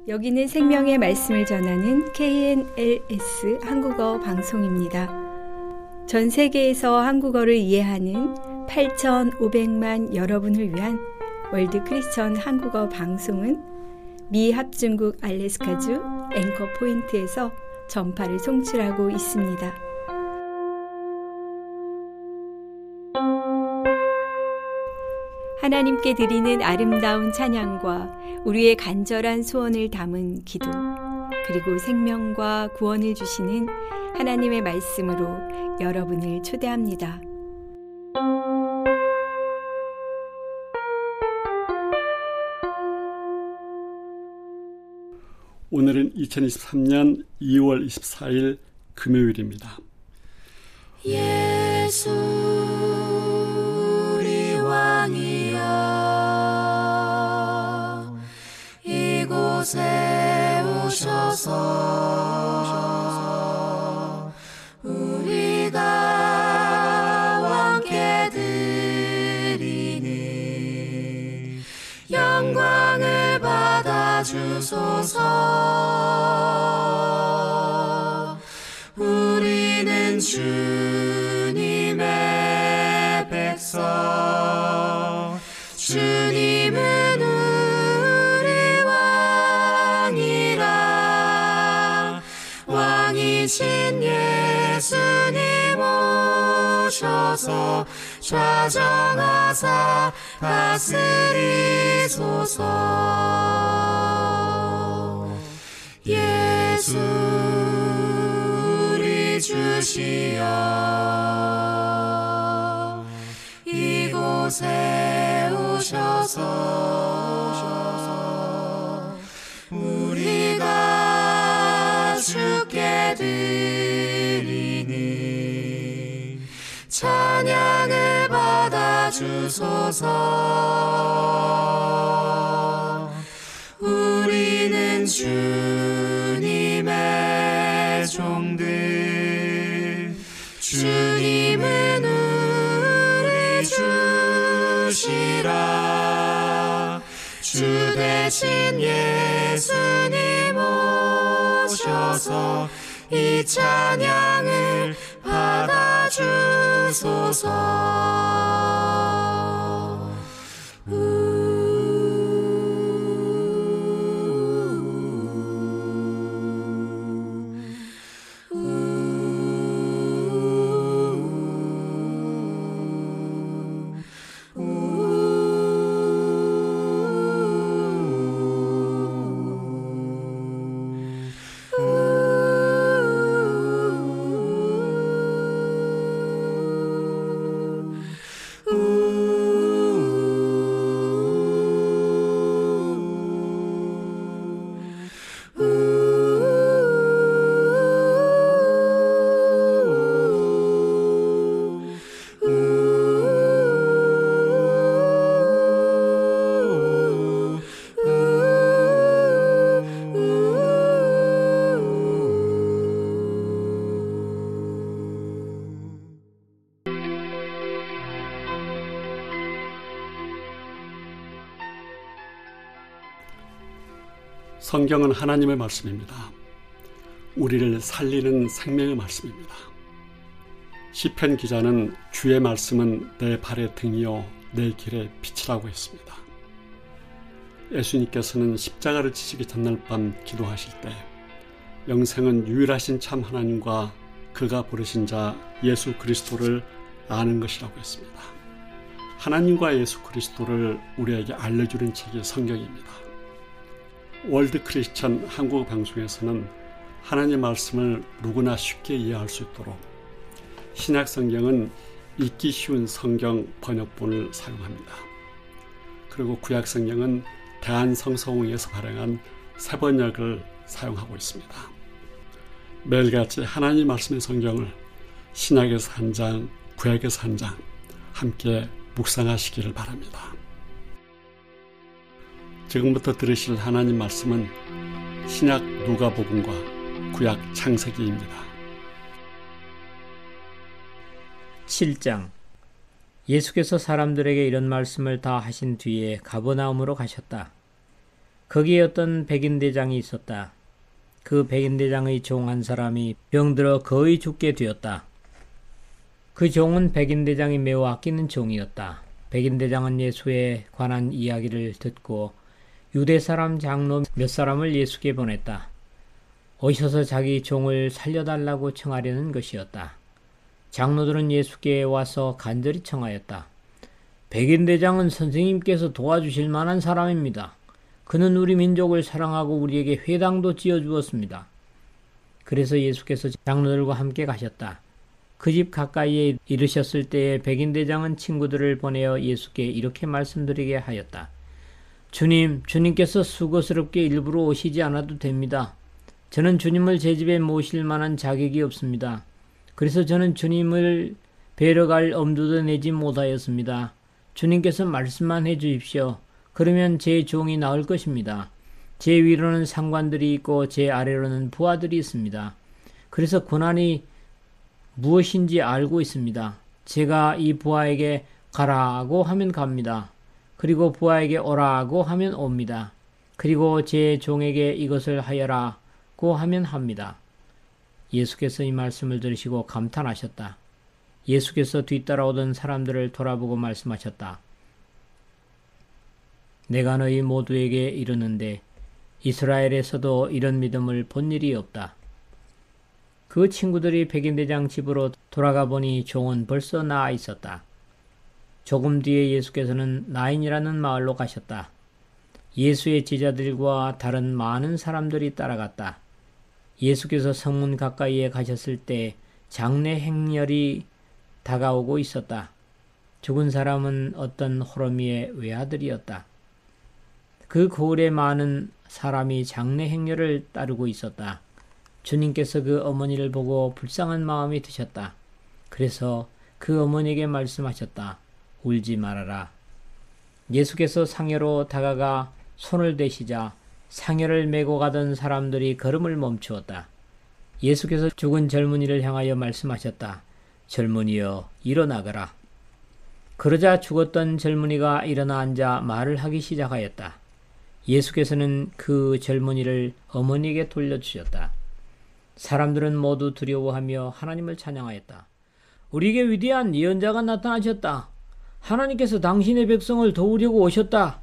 여기는 생명의 말씀을 전하는 KNLS 한국어 방송입니다. 전 세계에서 한국어를 이해하는 8,500만 여러분을 위한 월드 크리스천 한국어 방송은 미 합중국 알래스카주 앵커 포인트에서 전파를 송출하고 있습니다. 하나님께 드리는 아름다운 찬양과 우리의 간절한 소원을 담은 기도, 그리고 생명과 구원을 주시는 하나님의 말씀으로 여러분을 초대합니다. 오늘은 2023년 2월 24일 금요일입니다. 예수 우리 왕이여, 이곳에 오셔서 우리가 왕께 드리는 영광을 받아주소서. 우리는 주님의 백성, 주님은 우리 왕이라. 왕이신 예수님 오셔서 좌정하사 다스리소서. 예수 우리 주시여, 이곳에 오셔서 우리가 주께 드리는 찬양을 받아주소서. 우리는 주님의 종들, 주님은 우리 주시라. 주 대신 예수님 오셔서 이 찬양을 받아주소서. 성경은 하나님의 말씀입니다. 우리를 살리는 생명의 말씀입니다. 시편 기자는 주의 말씀은 내 발의 등이요 내 길의 빛이라고 했습니다. 예수님께서는 십자가를 지시기 전날 밤 기도하실 때 영생은 유일하신 참 하나님과 그가 부르신 자 예수 그리스도를 아는 것이라고 했습니다. 하나님과 예수 그리스도를 우리에게 알려주는 책이 성경입니다. 월드 크리스천 한국어 방송에서는 하나님의 말씀을 누구나 쉽게 이해할 수 있도록 신약 성경은 읽기 쉬운 성경 번역본을 사용합니다. 그리고 구약 성경은 대한성서공회에서 발행한 새 번역을 사용하고 있습니다. 매일같이 하나님 말씀의 성경을 신약에서 한 장, 구약에서 한 장 함께 묵상하시기를 바랍니다. 지금부터 들으실 하나님 말씀은 신약 누가복음과 구약 창세기입니다. 7장. 예수께서 사람들에게 이런 말씀을 다 하신 뒤에 가버나움으로 가셨다. 거기에 어떤 백인대장이 있었다. 그 백인대장의 종 한 사람이 병들어 거의 죽게 되었다. 그 종은 백인대장이 매우 아끼는 종이었다. 백인대장은 예수에 관한 이야기를 듣고 유대 사람 장로 몇 사람을 예수께 보냈다. 오셔서 자기 종을 살려달라고 청하려는 것이었다. 장로들은 예수께 와서 간절히 청하였다. 백인대장은 선생님께서 도와주실 만한 사람입니다. 그는 우리 민족을 사랑하고 우리에게 회당도 지어주었습니다. 그래서 예수께서 장로들과 함께 가셨다. 그 집 가까이에 이르셨을 때에 백인대장은 친구들을 보내어 예수께 이렇게 말씀드리게 하였다. 주님께서 수고스럽게 일부러 오시지 않아도 됩니다. 저는 주님을 제 집에 모실 만한 자격이 없습니다. 그래서 저는 주님을 뵈러 갈 엄두도 내지 못하였습니다. 주님께서 말씀만 해 주십시오. 그러면 제 종이 나을 것입니다. 제 위로는 상관들이 있고 제 아래로는 부하들이 있습니다. 그래서 고난이 무엇인지 알고 있습니다. 제가 이 부하에게 가라고 하면 갑니다. 그리고 부하에게 오라고 하면 옵니다. 그리고 제 종에게 이것을 하여라고 하면 합니다. 예수께서 이 말씀을 들으시고 감탄하셨다. 예수께서 뒤따라오던 사람들을 돌아보고 말씀하셨다. 내가 너희 모두에게 이르는데 이스라엘에서도 이런 믿음을 본 일이 없다. 그 친구들이 백인대장 집으로 돌아가 보니 종은 벌써 나아 있었다. 조금 뒤에 예수께서는 나인이라는 마을로 가셨다. 예수의 제자들과 다른 많은 사람들이 따라갔다. 예수께서 성문 가까이에 가셨을 때 장례 행렬이 다가오고 있었다. 죽은 사람은 어떤 호러미의 외아들이었다. 그 고을에 많은 사람이 장례 행렬을 따르고 있었다. 주님께서 그 어머니를 보고 불쌍한 마음이 드셨다. 그래서 그 어머니에게 말씀하셨다. 울지 말아라. 예수께서 상여로 다가가 손을 대시자 상여를 메고 가던 사람들이 걸음을 멈추었다. 예수께서 죽은 젊은이를 향하여 말씀하셨다. 젊은이여, 일어나거라. 그러자 죽었던 젊은이가 일어나 앉아 말을 하기 시작하였다. 예수께서는 그 젊은이를 어머니에게 돌려주셨다. 사람들은 모두 두려워하며 하나님을 찬양하였다. 우리에게 위대한 예언자가 나타나셨다. 하나님께서 당신의 백성을 도우려고 오셨다.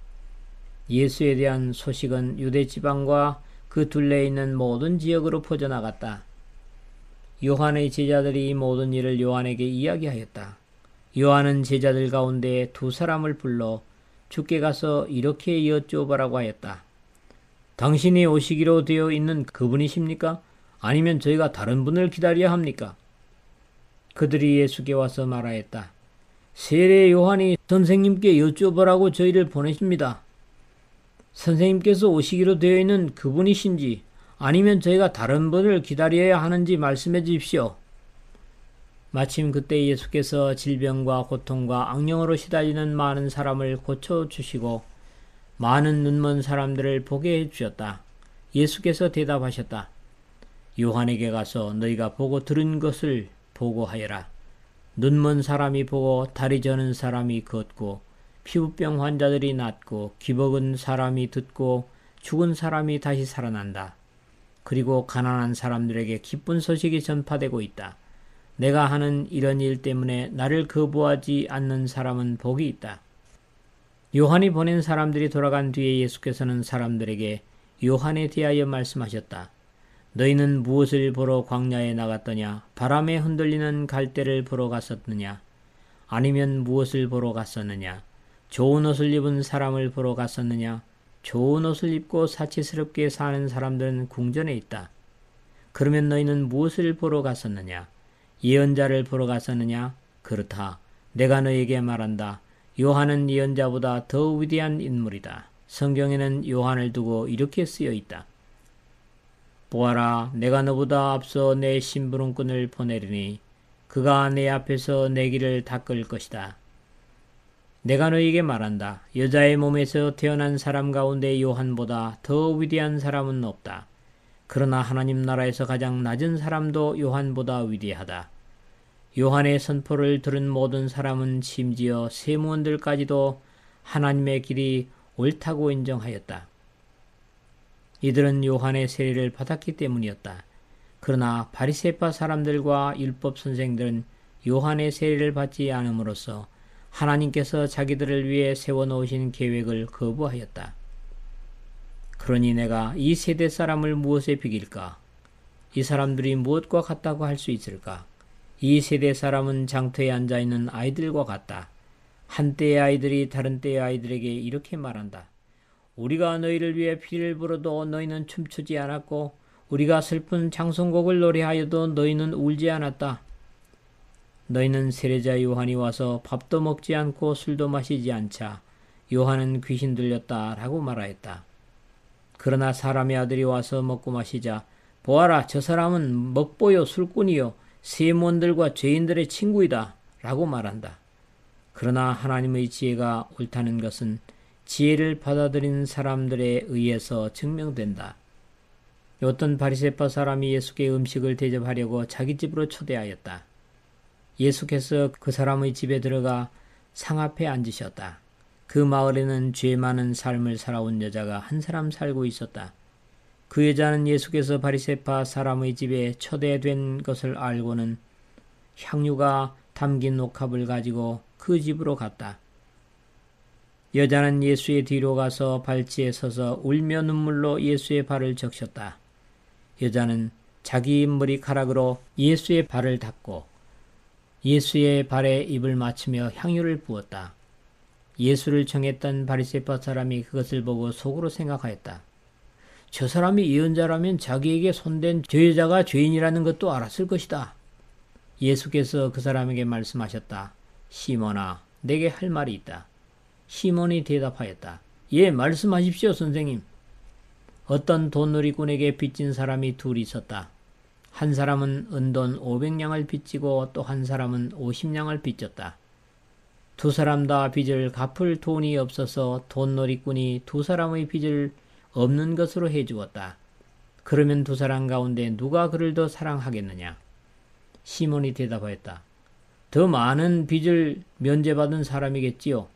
예수에 대한 소식은 유대 지방과 그 둘레에 있는 모든 지역으로 퍼져나갔다. 요한의 제자들이 이 모든 일을 요한에게 이야기하였다. 요한은 제자들 가운데 두 사람을 불러 주께 가서 이렇게 여쭈어보라고 하였다. 당신이 오시기로 되어 있는 그분이십니까? 아니면 저희가 다른 분을 기다려야 합니까? 그들이 예수께 와서 말하였다. 세례 요한이 선생님께 여쭈어보라고 저희를 보내십니다. 선생님께서 오시기로 되어 있는 그분이신지 아니면 저희가 다른 분을 기다려야 하는지 말씀해 주십시오. 마침 그때 예수께서 질병과 고통과 악령으로 시달리는 많은 사람을 고쳐주시고 많은 눈먼 사람들을 보게 해주셨다. 예수께서 대답하셨다. 요한에게 가서 너희가 보고 들은 것을 보고하여라. 눈먼 사람이 보고 다리 저는 사람이 걷고 피부병 환자들이 낫고 귀먹은 사람이 듣고 죽은 사람이 다시 살아난다. 그리고 가난한 사람들에게 기쁜 소식이 전파되고 있다. 내가 하는 이런 일 때문에 나를 거부하지 않는 사람은 복이 있다. 요한이 보낸 사람들이 돌아간 뒤에 예수께서는 사람들에게 요한에 대하여 말씀하셨다. 너희는 무엇을 보러 광야에 나갔더냐? 바람에 흔들리는 갈대를 보러 갔었느냐? 아니면 무엇을 보러 갔었느냐? 좋은 옷을 입은 사람을 보러 갔었느냐? 좋은 옷을 입고 사치스럽게 사는 사람들은 궁전에 있다. 그러면 너희는 무엇을 보러 갔었느냐? 예언자를 보러 갔었느냐? 그렇다. 내가 너에게 말한다. 요한은 예언자보다 더 위대한 인물이다. 성경에는 요한을 두고 이렇게 쓰여 있다. 보아라, 내가 너보다 앞서 내 심부름꾼을 보내리니 그가 내 앞에서 내 길을 닦을 것이다. 내가 너에게 말한다. 여자의 몸에서 태어난 사람 가운데 요한보다 더 위대한 사람은 없다. 그러나 하나님 나라에서 가장 낮은 사람도 요한보다 위대하다. 요한의 선포를 들은 모든 사람은 심지어 세무원들까지도 하나님의 길이 옳다고 인정하였다. 이들은 요한의 세례를 받았기 때문이었다. 그러나 바리새파 사람들과 율법 선생들은 요한의 세례를 받지 않음으로써 하나님께서 자기들을 위해 세워놓으신 계획을 거부하였다. 그러니 내가 이 세대 사람을 무엇에 비길까? 이 사람들이 무엇과 같다고 할 수 있을까? 이 세대 사람은 장터에 앉아있는 아이들과 같다. 한때의 아이들이 다른 때의 아이들에게 이렇게 말한다. 우리가 너희를 위해 피를 불어도 너희는 춤추지 않았고 우리가 슬픈 장송곡을 노래하여도 너희는 울지 않았다. 너희는 세례자 요한이 와서 밥도 먹지 않고 술도 마시지 않자 요한은 귀신 들렸다 라고 말하였다. 그러나 사람의 아들이 와서 먹고 마시자 보아라 저 사람은 먹보요 술꾼이요 세몬들과 죄인들의 친구이다 라고 말한다. 그러나 하나님의 지혜가 옳다는 것은 지혜를 받아들인 사람들에 의해서 증명된다. 어떤 바리새파 사람이 예수께 음식을 대접하려고 자기 집으로 초대하였다. 예수께서 그 사람의 집에 들어가 상 앞에 앉으셨다. 그 마을에는 죄 많은 삶을 살아온 여자가 한 사람 살고 있었다. 그 여자는 예수께서 바리새파 사람의 집에 초대된 것을 알고는 향유가 담긴 옥합을 가지고 그 집으로 갔다. 여자는 예수의 뒤로 가서 발치에 서서 울며 눈물로 예수의 발을 적셨다. 여자는 자기 머리카락으로 예수의 발을 닦고 예수의 발에 입을 맞추며 향유를 부었다. 예수를 청했던 바리새파 사람이 그것을 보고 속으로 생각하였다. 저 사람이 예언자라면 자기에게 손댄 저 여자가 죄인이라는 것도 알았을 것이다. 예수께서 그 사람에게 말씀하셨다. 시몬아, 내게 할 말이 있다. 시몬이 대답하였다. 예, 말씀하십시오, 선생님. 어떤 돈놀이꾼에게 빚진 사람이 둘이 있었다. 한 사람은 은돈 500냥을 빚지고 또 한 사람은 50냥을 빚졌다. 두 사람 다 빚을 갚을 돈이 없어서 돈놀이꾼이 두 사람의 빚을 없는 것으로 해주었다. 그러면 두 사람 가운데 누가 그를 더 사랑하겠느냐? 시몬이 대답하였다. 더 많은 빚을 면제받은 사람이겠지요.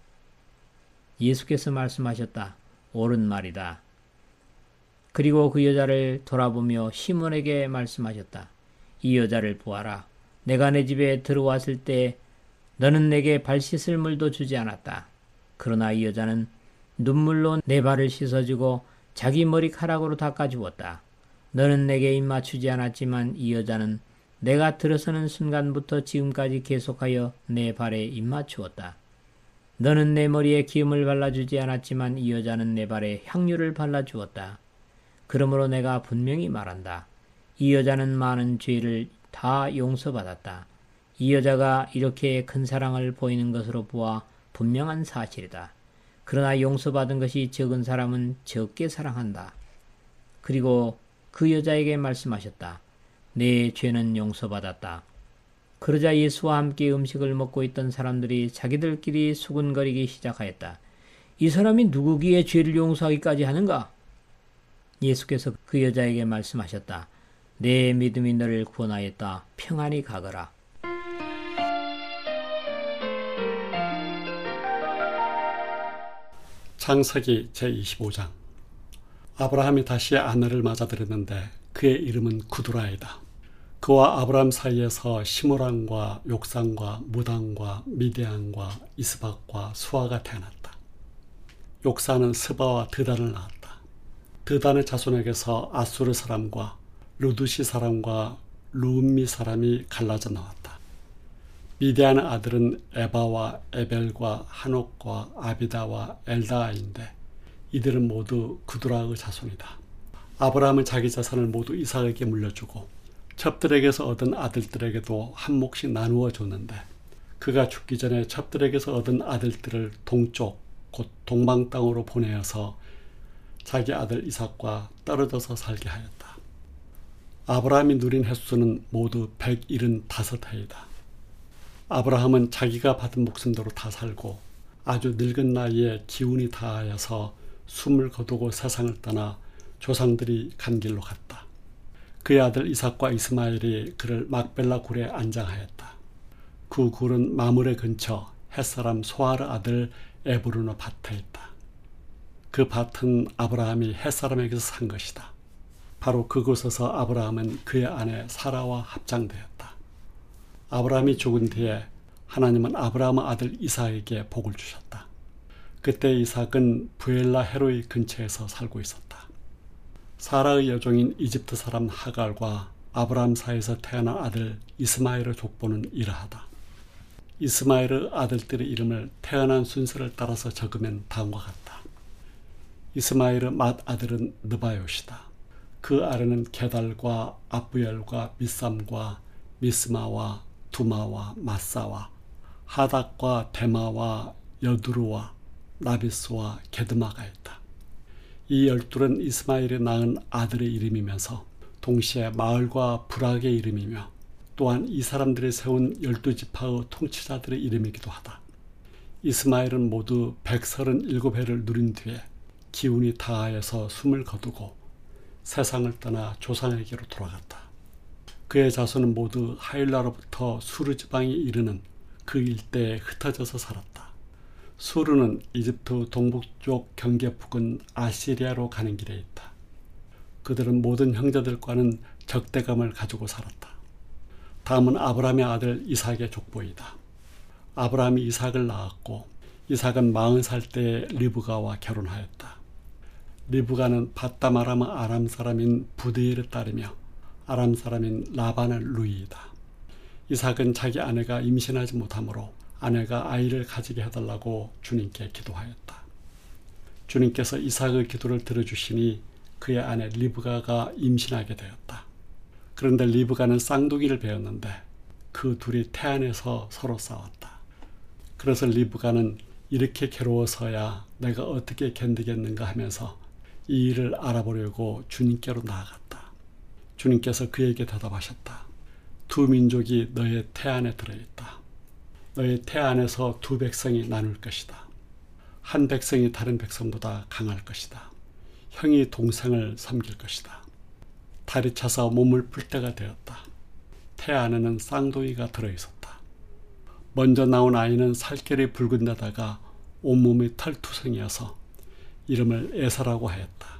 예수께서 말씀하셨다. 옳은 말이다. 그리고 그 여자를 돌아보며 시몬에게 말씀하셨다. 이 여자를 보아라. 내가 내 집에 들어왔을 때 너는 내게 발 씻을 물도 주지 않았다. 그러나 이 여자는 눈물로 내 발을 씻어주고 자기 머리카락으로 닦아주었다. 너는 내게 입 맞추지 않았지만 이 여자는 내가 들어서는 순간부터 지금까지 계속하여 내 발에 입 맞추었다. 너는 내 머리에 기름을 발라주지 않았지만 이 여자는 내 발에 향유를 발라주었다. 그러므로 내가 분명히 말한다. 이 여자는 많은 죄를 다 용서받았다. 이 여자가 이렇게 큰 사랑을 보이는 것으로 보아 분명한 사실이다. 그러나 용서받은 것이 적은 사람은 적게 사랑한다. 그리고 그 여자에게 말씀하셨다. 내 죄는 용서받았다. 그러자 예수와 함께 음식을 먹고 있던 사람들이 자기들끼리 수군거리기 시작하였다. 이 사람이 누구기에 죄를 용서하기까지 하는가? 예수께서 그 여자에게 말씀하셨다. 내 믿음이 너를 구원하였다. 평안히 가거라. 창세기 제25장. 아브라함이 다시 아내를 맞아들였는데 그의 이름은 구두라이다. 그와 아브라함 사이에서 시므랑과 욕산과 무당과 미디안과 이스박과 수아가 태어났다. 욕산은 스바와 드단을 낳았다. 드단의 자손에게서 아수르 사람과 루두시 사람과 루음미 사람이 갈라져 나왔다. 미디안의 아들은 에바와 에벨과 한옥과 아비다와 엘다아인데 이들은 모두 구두라의 자손이다. 아브라함은 자기 자산을 모두 이삭에게 물려주고 첩들에게서 얻은 아들들에게도 한 몫씩 나누어 줬는데 그가 죽기 전에 첩들에게서 얻은 아들들을 동쪽 곧 동방 땅으로 보내어서 자기 아들 이삭과 떨어져서 살게 하였다. 아브라함이 누린 횟수는 모두 175해이다. 아브라함은 자기가 받은 목숨대로 다 살고 아주 늙은 나이에 기운이 다하여서 숨을 거두고 세상을 떠나 조상들이 간 길로 갔다. 그의 아들 이삭과 이스마엘이 그를 막벨라 굴에 안장하였다. 그 굴은 마므레 근처 햇사람 소아르 아들 에브르노 밭에 있다. 그 밭은 아브라함이 햇사람에게서 산 것이다. 바로 그곳에서 아브라함은 그의 아내 사라와 합장되었다. 아브라함이 죽은 뒤에 하나님은 아브라함의 아들 이삭에게 복을 주셨다. 그때 이삭은 부엘라 헤로이 근처에서 살고 있었다. 사라의 여종인 이집트 사람 하갈과 아브라함 사이에서 태어난 아들 이스마엘의 족보는 이러하다. 이스마엘의 아들들의 이름을 태어난 순서를 따라서 적으면 다음과 같다. 이스마엘의 맏아들은 느바요시다. 그 아래는 게달과 아부엘과 미삼과 미스마와 두마와 마사와 하닥과 데마와 여두루와 나비스와 게드마가 있다. 이 12는 이스마엘이 낳은 아들의 이름이면서 동시에 마을과 부락의 이름이며 또한 이 사람들이 세운 12지파의 통치자들의 이름이기도 하다. 이스마엘은 모두 137해를 누린 뒤에 기운이 다하여서 숨을 거두고 세상을 떠나 조상에게로 돌아갔다. 그의 자손은 모두 하일라로부터 수르 지방에 이르는 그 일대에 흩어져서 살았다. 수르는 이집트 동북쪽 경계 부근 아시리아로 가는 길에 있다. 그들은 모든 형제들과는 적대감을 가지고 살았다. 다음은 아브라함의 아들 이삭의 족보이다. 아브라함이 이삭을 낳았고 이삭은 40살 때에 리브가와 결혼하였다. 리브가는 바다마람의 아람 사람인 부드엘의 딸이며 아람 사람인 라반의 루이이다. 이삭은 자기 아내가 임신하지 못하므로 아내가 아이를 가지게 해달라고 주님께 기도하였다. 주님께서 이삭의 기도를 들어주시니 그의 아내 리브가가 임신하게 되었다. 그런데 리브가는 쌍둥이를 배웠는데 그 둘이 태안에서 서로 싸웠다. 그래서 리브가는 이렇게 괴로워서야 내가 어떻게 견디겠는가 하면서 이 일을 알아보려고 주님께로 나아갔다. 주님께서 그에게 대답하셨다. 두 민족이 너의 태안에 들어있다. 너의 태안에서 두 백성이 나눌 것이다. 한 백성이 다른 백성보다 강할 것이다. 형이 동생을 섬길 것이다. 달이 차서 몸을 풀 때가 되었다. 태 안에는 쌍둥이가 들어있었다. 먼저 나온 아이는 살결이 붉은 데다가 온몸이 털투성이어서 이름을 에서라고 하였다.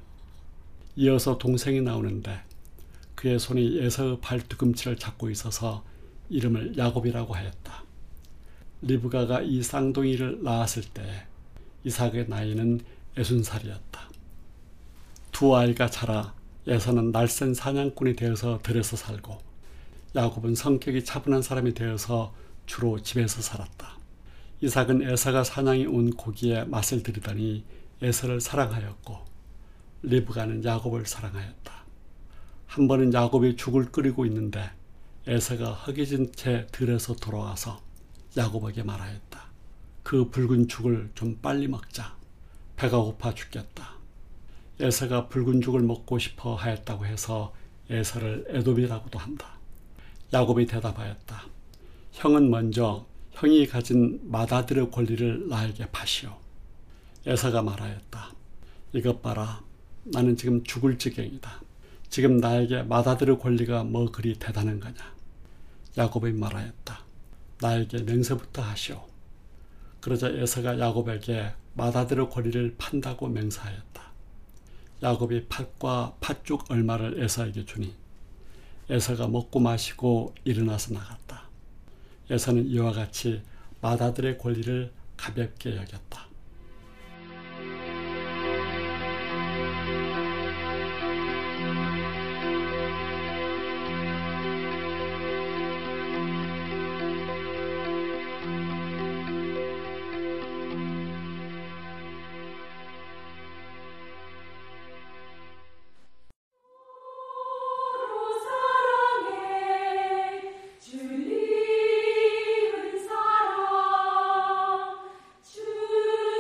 이어서 동생이 나오는데 그의 손이 에서의 발뒤꿈치를 잡고 있어서 이름을 야곱이라고 하였다. 리브가가 이 쌍둥이를 낳았을 때 이삭의 나이는 60살이었다. 두 아이가 자라 에서는 날쌘 사냥꾼이 되어서 들에서 살고 야곱은 성격이 차분한 사람이 되어서 주로 집에서 살았다. 이삭은 에서가 사냥이 온 고기에 맛을 들이더니 에서를 사랑하였고 리브가는 야곱을 사랑하였다. 한 번은 야곱이 죽을 끓이고 있는데 에서가 허기진 채 들에서 돌아와서 야곱에게 말하였다. 그 붉은 죽을 좀 빨리 먹자. 배가 고파 죽겠다. 에서가 붉은 죽을 먹고 싶어 하였다고 해서 에서를 에돔이라고도 한다. 야곱이 대답하였다. 형은 먼저 형이 가진 맏아들의 권리를 나에게 파시오. 에서가 말하였다. 이것 봐라. 나는 지금 죽을 지경이다. 지금 나에게 맏아들의 권리가 뭐 그리 대단한 거냐. 야곱이 말하였다. 나에게 맹세부터 하시오. 그러자 에서가 야곱에게 맏아들의 권리를 판다고 맹세하였다. 야곱이 팥과 팥죽 얼마를 에서에게 주니 에서가 먹고 마시고 일어나서 나갔다. 에서는 이와 같이 맏아들의 권리를 가볍게 여겼다. 주님은 사랑, 주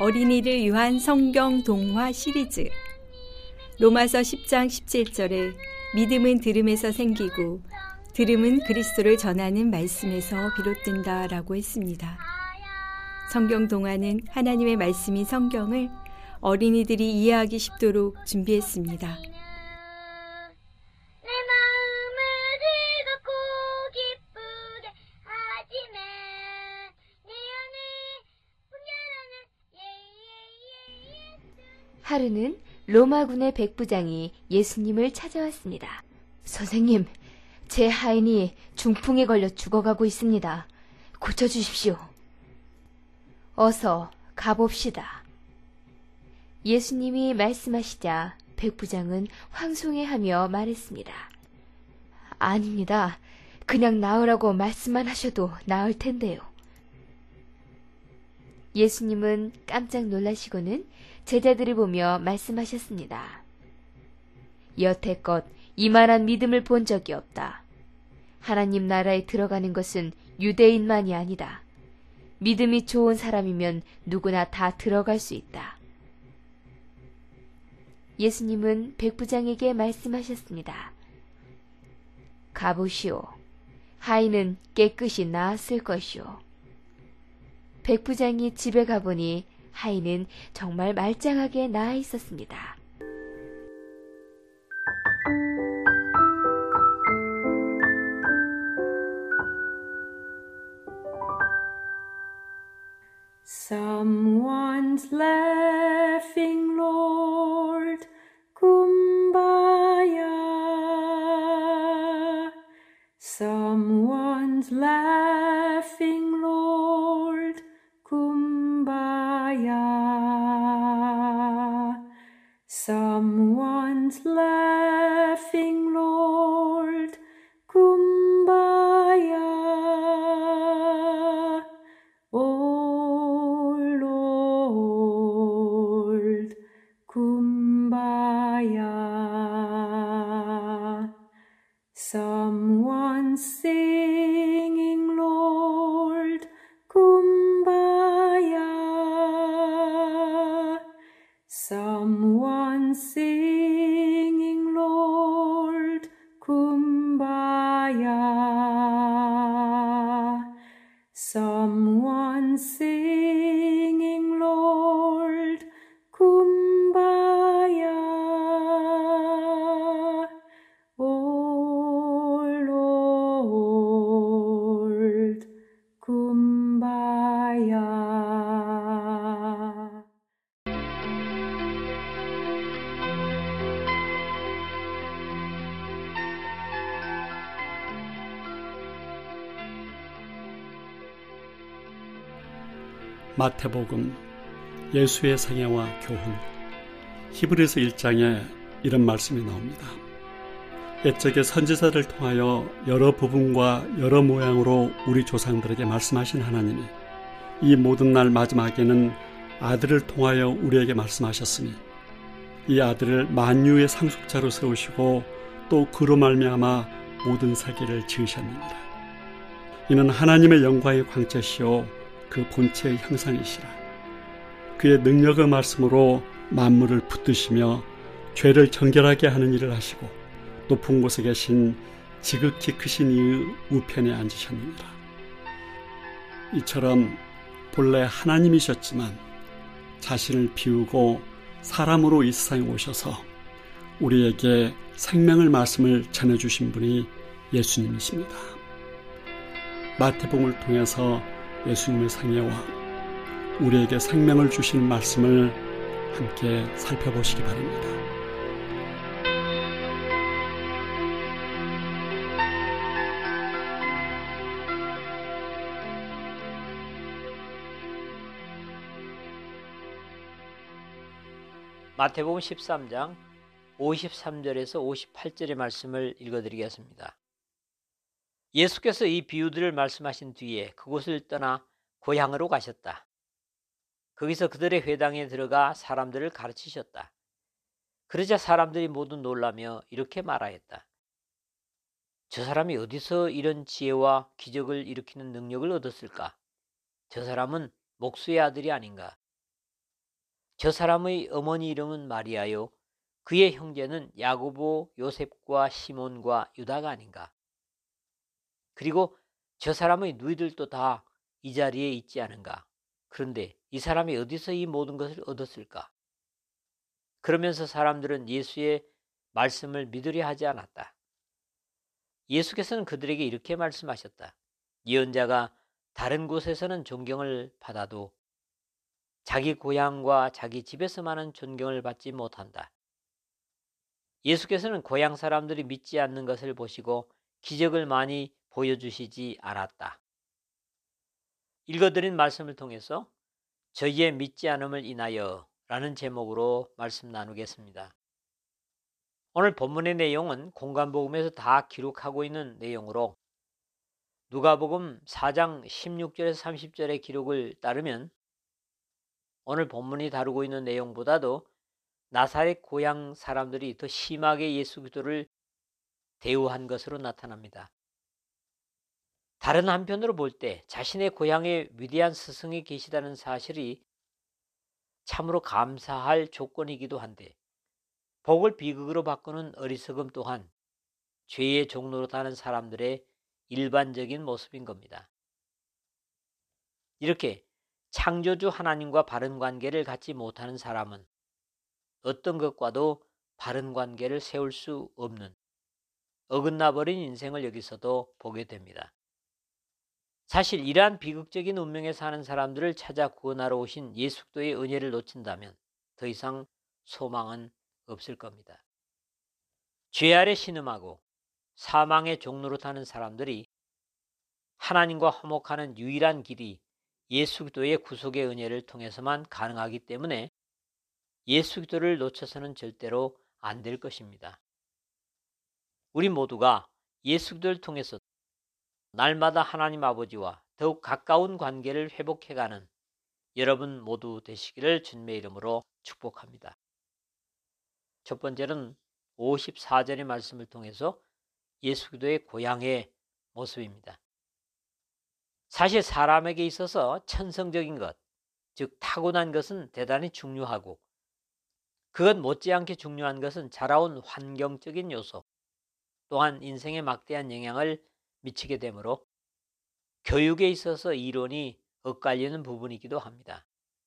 어린이를 위한 성경 동화 시리즈. 로마서 10장 17절에 믿음은 들음에서 생기고 들음은 그리스도를 전하는 말씀에서 비롯된다 라고 했습니다. 성경 동화는 하나님의 말씀인 성경을 어린이들이 이해하기 쉽도록 준비했습니다. 하루는 로마군의 백부장이 예수님을 찾아왔습니다. 선생님, 제 하인이 중풍에 걸려 죽어가고 있습니다. 고쳐주십시오. 어서 가봅시다. 예수님이 말씀하시자 백부장은 황송해하며 말했습니다. 아닙니다. 그냥 나으라고 말씀만 하셔도 나을 텐데요. 예수님은 깜짝 놀라시고는 제자들을 보며 말씀하셨습니다. 여태껏 이만한 믿음을 본 적이 없다. 하나님 나라에 들어가는 것은 유대인만이 아니다. 믿음이 좋은 사람이면 누구나 다 들어갈 수 있다. 예수님은 백부장에게 말씀하셨습니다. 가보시오. 하인은 깨끗이 나았을 것이오. 백부장이 집에 가보니 하인은 정말 말짱하게 나아 있었습니다. Someone's laughing, Lord, kumbaya. Someone's laughing, Lord, kumbaya. Someone's laughing, Lord, kumbaya. Oh Lord, kumbaya. Someone's singing, Lord, kumbaya. Someone's singing, Lord, kumbaya. Someone's singing, Lord, kumbaya. Oh Lord, kumbaya. 마태복음 예수의 생애와 교훈. 히브리서 1장에 이런 말씀이 나옵니다. 옛적에 선지자를 통하여 여러 부분과 여러 모양으로 우리 조상들에게 말씀하신 하나님이 이 모든 날 마지막에는 아들을 통하여 우리에게 말씀하셨으니 이 아들을 만유의 상속자로 세우시고 또 그로 말미암아 모든 세계를 지으셨느니라. 이는 하나님의 영광의 광채시요 그 본체의 형상이시라. 그의 능력의 말씀으로 만물을 붙드시며 죄를 정결하게 하는 일을 하시고 높은 곳에 계신 지극히 크신 이의 우편에 앉으셨느니라. 이처럼 본래 하나님이셨지만 자신을 비우고 사람으로 이 세상에 오셔서 우리에게 생명의 말씀을 전해주신 분이 예수님이십니다. 마태복음을 통해서 예수님의 생애와 우리에게 생명을 주시는 말씀을 함께 살펴보시기 바랍니다. 마태복음 13장 53절에서 58절의 말씀을 읽어드리겠습니다. 예수께서 이 비유들을 말씀하신 뒤에 그곳을 떠나 고향으로 가셨다. 거기서 그들의 회당에 들어가 사람들을 가르치셨다. 그러자 사람들이 모두 놀라며 이렇게 말하였다. 저 사람이 어디서 이런 지혜와 기적을 일으키는 능력을 얻었을까? 저 사람은 목수의 아들이 아닌가? 저 사람의 어머니 이름은 마리아요, 그의 형제는 야고보, 요셉과 시몬과 유다가 아닌가. 그리고 저 사람의 누이들도 다 이 자리에 있지 않은가. 그런데 이 사람이 어디서 이 모든 것을 얻었을까? 그러면서 사람들은 예수의 말씀을 믿으려 하지 않았다. 예수께서는 그들에게 이렇게 말씀하셨다. 예언자가 다른 곳에서는 존경을 받아도 자기 고향과 자기 집에서만은 존경을 받지 못한다. 예수께서는 고향 사람들이 믿지 않는 것을 보시고 기적을 많이 보여주시지 않았다. 읽어드린 말씀을 통해서 저희의 믿지 않음을 인하여 라는 제목으로 말씀 나누겠습니다. 오늘 본문의 내용은 공관복음에서 다 기록하고 있는 내용으로 누가복음 4장 16절에서 30절의 기록을 따르면 오늘 본문이 다루고 있는 내용보다도 나사렛 고향 사람들이 더 심하게 예수 그리스도를 대우한 것으로 나타납니다. 다른 한편으로 볼 때 자신의 고향에 위대한 스승이 계시다는 사실이 참으로 감사할 조건이기도 한데 복을 비극으로 바꾸는 어리석음 또한 죄의 종로로 타는 사람들의 일반적인 모습인 겁니다. 이렇게 창조주 하나님과 바른 관계를 갖지 못하는 사람은 어떤 것과도 바른 관계를 세울 수 없는 어긋나버린 인생을 여기서도 보게 됩니다. 사실 이러한 비극적인 운명에 사는 사람들을 찾아 구원하러 오신 예수 그리스도의 은혜를 놓친다면 더 이상 소망은 없을 겁니다. 죄 아래 신음하고 사망의 종로로 타는 사람들이 하나님과 화목하는 유일한 길이 예수 그리스도의 구속의 은혜를 통해서만 가능하기 때문에 예수 그리스도를 놓쳐서는 절대로 안 될 것입니다. 우리 모두가 예수 그리스도를 통해서 날마다 하나님 아버지와 더욱 가까운 관계를 회복해가는 여러분 모두 되시기를 주님의 이름으로 축복합니다. 첫 번째는 54절의 말씀을 통해서 예수 그리스도의 고향의 모습입니다. 사실 사람에게 있어서 천성적인 것, 즉 타고난 것은 대단히 중요하고 그것 못지않게 중요한 것은 자라온 환경적인 요소 또한 인생에 막대한 영향을 미치게 되므로 교육에 있어서 이론이 엇갈리는 부분이기도 합니다.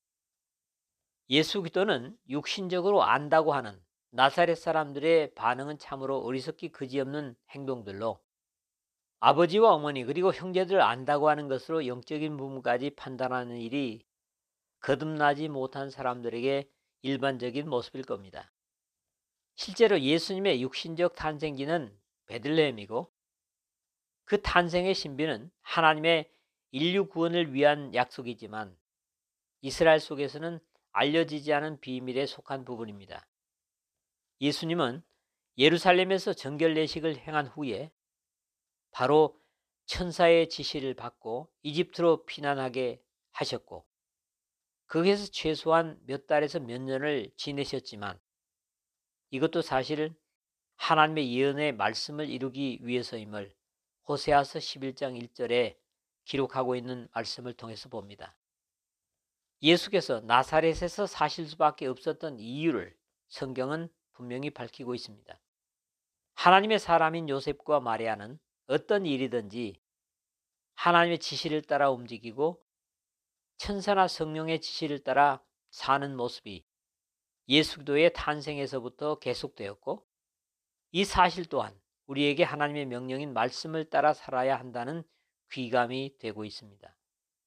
예수 그리스도는 육신적으로 안다고 하는 나사렛 사람들의 반응은 참으로 어리석기 그지없는 행동들로 아버지와 어머니 그리고 형제들을 안다고 하는 것으로 영적인 부분까지 판단하는 일이 거듭나지 못한 사람들에게 일반적인 모습일 겁니다. 실제로 예수님의 육신적 탄생지는 베들레헴이고 그 탄생의 신비는 하나님의 인류 구원을 위한 약속이지만 이스라엘 속에서는 알려지지 않은 비밀에 속한 부분입니다. 예수님은 예루살렘에서 정결례식을 행한 후에 바로 천사의 지시를 받고 이집트로 피난하게 하셨고 거기에서 최소한 몇 달에서 몇 년을 지내셨지만 이것도 사실 하나님의 예언의 말씀을 이루기 위해서임을 호세아서 11장 1절에 기록하고 있는 말씀을 통해서 봅니다. 예수께서 나사렛에서 사실 수밖에 없었던 이유를 성경은 분명히 밝히고 있습니다. 하나님의 사람인 요셉과 마리아는 어떤 일이든지 하나님의 지시를 따라 움직이고 천사나 성령의 지시를 따라 사는 모습이 예수 그리스도의 탄생에서부터 계속되었고 이 사실 또한 우리에게 하나님의 명령인 말씀을 따라 살아야 한다는 귀감이 되고 있습니다.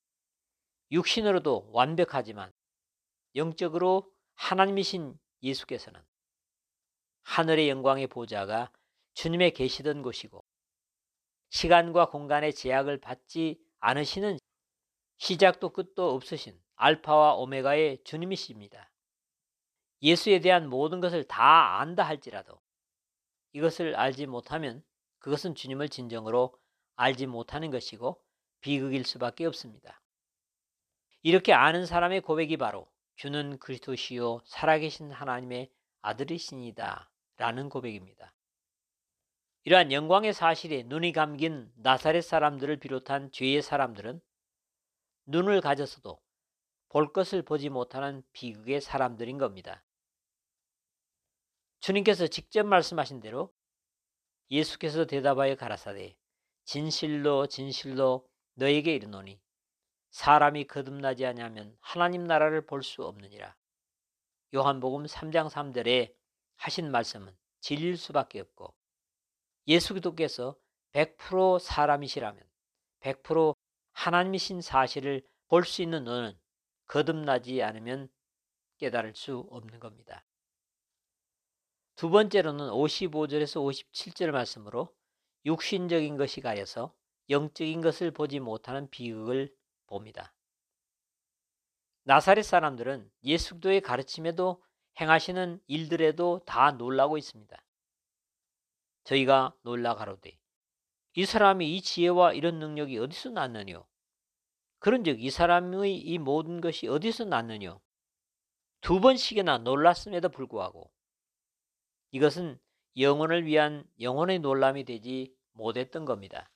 육신으로도 완벽하지만 영적으로 하나님이신 예수께서는 하늘의 영광의 보좌가 주님의 계시던 곳이고 시간과 공간의 제약을 받지 않으시는 시작도 끝도 없으신 알파와 오메가의 주님이십니다. 예수에 대한 모든 것을 다 안다 할지라도 이것을 알지 못하면 그것은 주님을 진정으로 알지 못하는 것이고 비극일 수밖에 없습니다. 이렇게 아는 사람의 고백이 바로 주는 그리스도시요 살아계신 하나님의 아들이시니다 라는 고백입니다. 이러한 영광의 사실에 눈이 감긴 나사렛 사람들을 비롯한 죄의 사람들은 눈을 가졌어도 볼 것을 보지 못하는 비극의 사람들인 겁니다. 주님께서 직접 말씀하신 대로 예수께서 대답하여 가라사대 진실로 진실로 너에게 이르노니 사람이 거듭나지 아니하면 하나님 나라를 볼 수 없느니라. 요한복음 3장 3절에 하신 말씀은 진리일 수밖에 없고 예수 그리스도께서 100% 사람이시라면 100% 하나님이신 사실을 볼 수 있는 너는 거듭나지 않으면 깨달을 수 없는 겁니다. 두 번째로는 55절에서 57절 말씀으로 육신적인 것이 가려서 영적인 것을 보지 못하는 비극을 봅니다. 나사렛 사람들은 예수 그리스도의 가르침에도 행하시는 일들에도 다 놀라고 있습니다. 저희가 놀라 가로되 이 사람이 이 지혜와 이런 능력이 어디서 났느뇨? 그런즉 이 사람의 이 모든 것이 어디서 났느뇨? 두 번씩이나 놀랐음에도 불구하고 이것은 영혼을 위한 영혼의 놀람이 되지 못했던 겁니다.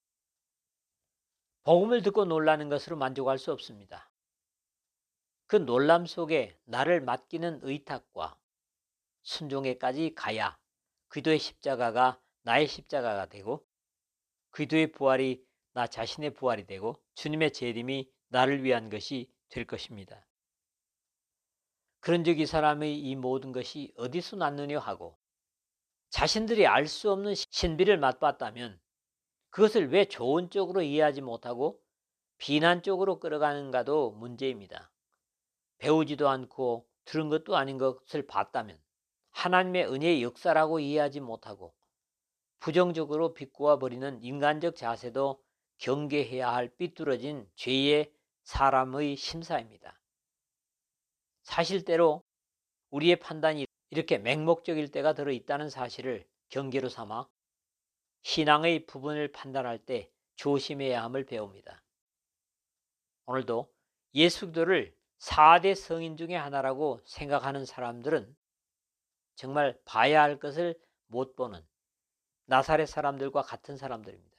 복음을 듣고 놀라는 것으로 만족할 수 없습니다. 그 놀람 속에 나를 맡기는 의탁과 순종에까지 가야 그리스도의 십자가가 나의 십자가가 되고 그리스도의 부활이 나 자신의 부활이 되고 주님의 재림이 나를 위한 것이 될 것입니다. 그런즉 이 사람의 이 모든 것이 어디서 났느냐 하고 자신들이 알 수 없는 신비를 맛봤다면 그것을 왜 좋은 쪽으로 이해하지 못하고 비난 쪽으로 끌어가는가도 문제입니다. 배우지도 않고 들은 것도 아닌 것을 봤다면 하나님의 은혜의 역사라고 이해하지 못하고 부정적으로 비꼬아 버리는 인간적 자세도 경계해야 할 삐뚤어진 죄의 사람의 심사입니다. 사실 때로 우리의 판단이 이렇게 맹목적일 때가 들어있다는 사실을 경계로 삼아 신앙의 부분을 판단할 때 조심해야 함을 배웁니다. 오늘도 예수 그리스도를 4대 성인 중에 하나라고 생각하는 사람들은 정말 봐야 할 것을 못 보는 나사렛 사람들과 같은 사람들입니다.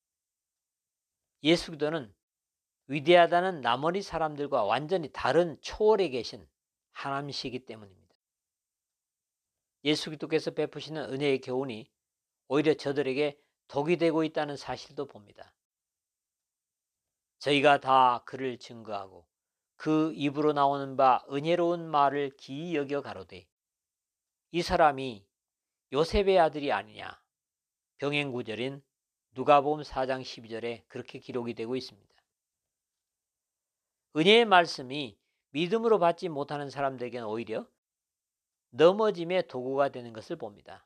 예수 그리스도는 위대하다는 나머지 사람들과 완전히 다른 초월에 계신 하나님이시기 때문입니다. 예수 그리스도께서 베푸시는 은혜의 교훈이 오히려 저들에게 독이 되고 있다는 사실도 봅니다. 저희가 다 그를 증거하고 그 입으로 나오는 바 은혜로운 말을 기이 여겨 가로되 이 사람이 요셉의 아들이 아니냐. 병행 구절인 누가복음 4장 12절에 그렇게 기록이 되고 있습니다. 은혜의 말씀이 믿음으로 받지 못하는 사람들에게는 오히려 넘어짐의 도구가 되는 것을 봅니다.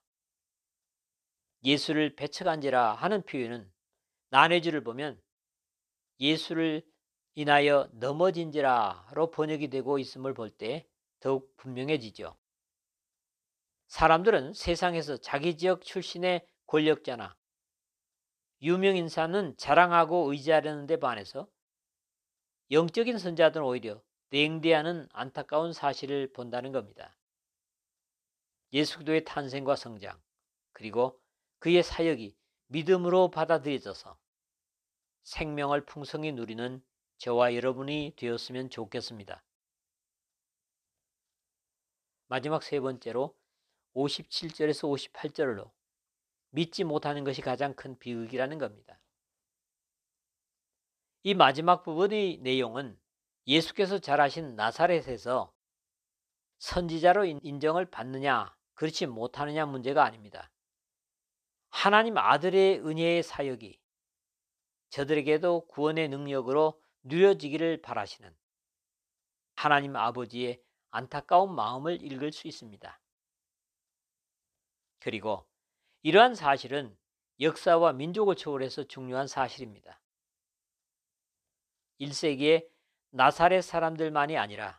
예수를 배척한지라 하는 표현은 난해주를 보면 예수를 인하여 넘어진지라로 번역이 되고 있음을 볼 때 더욱 분명해지죠. 사람들은 세상에서 자기 지역 출신의 권력자나 유명인사는 자랑하고 의지하려는 데 반해서 영적인 선자들은 오히려 냉대하는 안타까운 사실을 본다는 겁니다. 예수 그리스도의 탄생과 성장 그리고 그의 사역이 믿음으로 받아들여져서 생명을 풍성히 누리는 저와 여러분이 되었으면 좋겠습니다. 마지막 세 번째로 57절에서 58절로 믿지 못하는 것이 가장 큰 비극이라는 겁니다. 이 마지막 부분의 내용은 예수께서 잘하신 나사렛에서 선지자로 인정을 받느냐 그렇지 못하느냐 문제가 아닙니다. 하나님 아들의 은혜의 사역이 저들에게도 구원의 능력으로 누려지기를 바라시는 하나님 아버지의 안타까운 마음을 읽을 수 있습니다. 그리고 이러한 사실은 역사와 민족을 초월해서 중요한 사실입니다. 1세기에 나사렛 사람들만이 아니라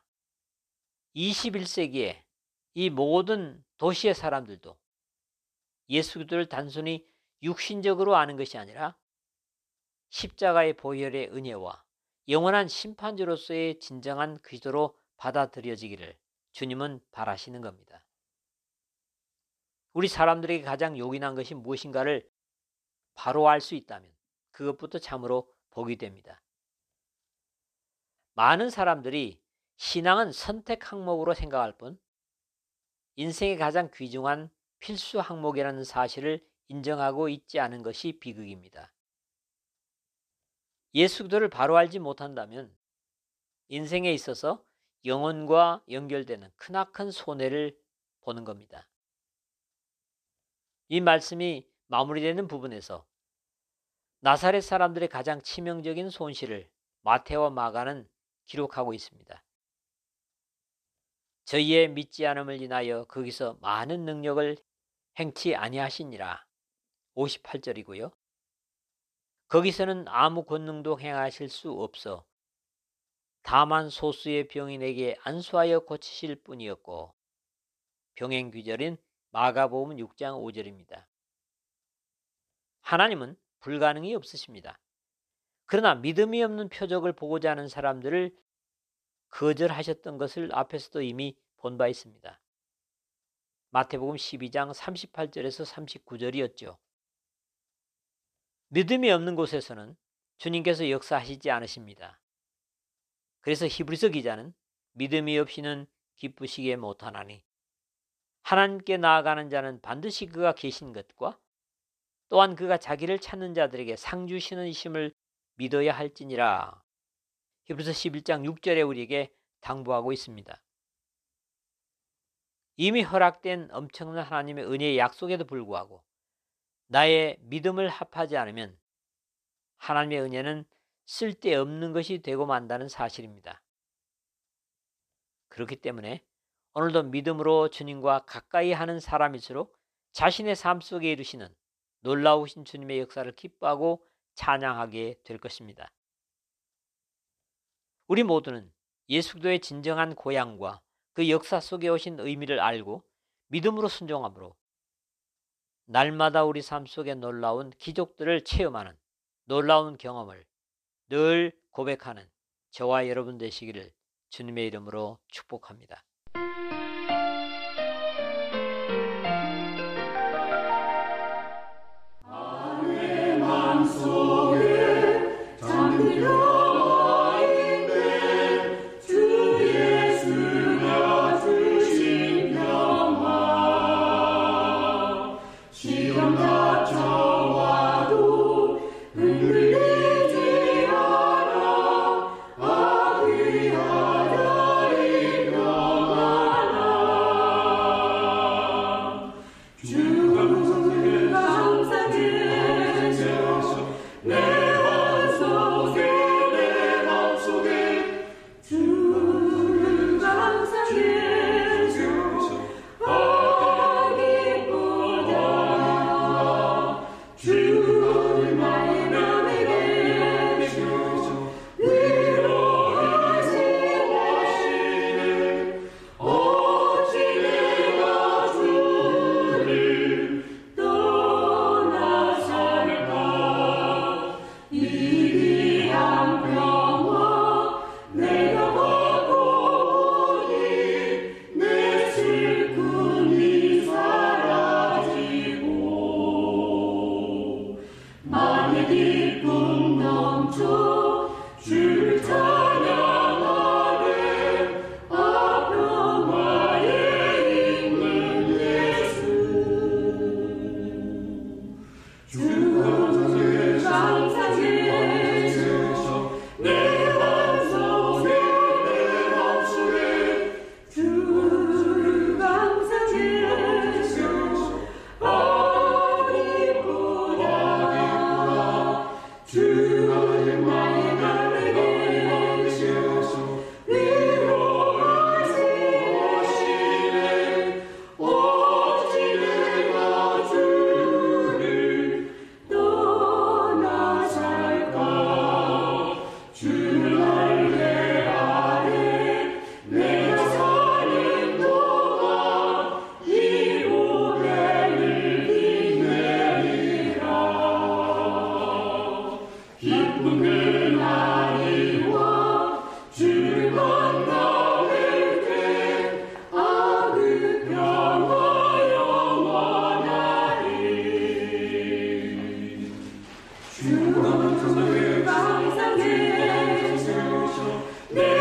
21세기에 이 모든 도시의 사람들도 예수 그리스도를 단순히 육신적으로 아는 것이 아니라 십자가의 보혈의 은혜와 영원한 심판주로서의 진정한 그리스도로 받아들여지기를 주님은 바라시는 겁니다. 우리 사람들에게 가장 요긴한 것이 무엇인가를 바로 알 수 있다면 그것부터 참으로 복이 됩니다. 많은 사람들이 신앙은 선택 항목으로 생각할 뿐 인생의 가장 귀중한 필수 항목이라는 사실을 인정하고 있지 않은 것이 비극입니다. 예수 그리스도를 바로 알지 못한다면 인생에 있어서 영혼과 연결되는 크나큰 손해를 보는 겁니다. 이 말씀이 마무리되는 부분에서 나사렛 사람들의 가장 치명적인 손실을 마태와 마가는 기록하고 있습니다. 저희의 믿지 않음을 인하여 거기서 많은 능력을 행치 아니하시니라. 58절이고요. 거기서는 아무 권능도 행하실 수 없어 다만 소수의 병인에게 안수하여 고치실 뿐이었고, 병행 귀절인 마가복음 6장 5절입니다. 하나님은 불가능이 없으십니다. 그러나 믿음이 없는 표적을 보고자 하는 사람들을 거절하셨던 것을 앞에서도 이미 본 바 있습니다. 마태복음 12장 38절에서 39절이었죠. 믿음이 없는 곳에서는 주님께서 역사하시지 않으십니다. 그래서 히브리서 기자는 믿음이 없이는 기쁘시게 못하나니 하나님께 나아가는 자는 반드시 그가 계신 것과 또한 그가 자기를 찾는 자들에게 상 주시는 이심을 믿어야 할지니라. 히브리서 11장 6절에 우리에게 당부하고 있습니다. 이미 허락된 엄청난 하나님의 은혜의 약속에도 불구하고 나의 믿음을 합하지 않으면 하나님의 은혜는 쓸데없는 것이 되고 만다는 사실입니다. 그렇기 때문에 오늘도 믿음으로 주님과 가까이 하는 사람일수록 자신의 삶 속에 이루시는 놀라우신 주님의 역사를 기뻐하고 찬양하게 될 것입니다. 우리 모두는 예수 그리스도의 진정한 고향과 그 역사 속에 오신 의미를 알고 믿음으로 순종함으로 날마다 우리 삶 속에 놀라운 기적들을 체험하는 놀라운 경험을 늘 고백하는 저와 여러분 되시기를 주님의 이름으로 축복합니다. 내 맘속에 잠들어 있네 주 예수가 주신 평화 시험 닥쳐와도 흔들리지 않아 아귀하다 이 평안아 주가 항상 계셔 내 맘속에 내 맘속에 주를 항상 계셔 아기보다 주를 나의 맘에 계셔 위로하시네 어찌 내가 주를 떠나 살까 이리한 평화 내가 받고 보니 내 슬픔이 사라지고 나의 기쁨 넘쳐 주를 찬양하네 아 평화에 있는 예수 주가 항상 계셔 내 맘속에 내 맘속에 주가 항상 계셔 아기보다 주가 나의 맘에 계셔 위로하시네 어찌 내가 주를 떠나 살까 주를 할례하네 내가 사는 동안 이 고백을 빛내리라 기쁜 그날이 와 주를 만나뵐 때 아 그 평화 영원하리 주가 항상 계셔 내